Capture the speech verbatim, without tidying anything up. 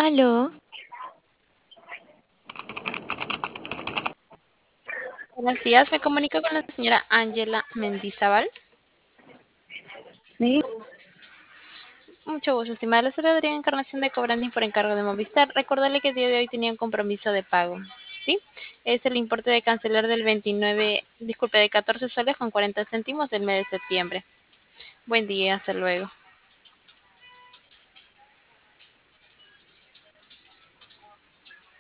Aló, Buenos días, me comunico con la señora Ángela Mendizábal. Sí, Mucho gusto, estimada. La señora Adriana Encarnación de Cobrandín por encargo de Movistar. Recordarle que el día de hoy tenía un compromiso de pago, ¿sí? Es el importe de cancelar del veintinueve, disculpe, de catorce soles con cuarenta céntimos del mes de septiembre. Buen día, hasta luego.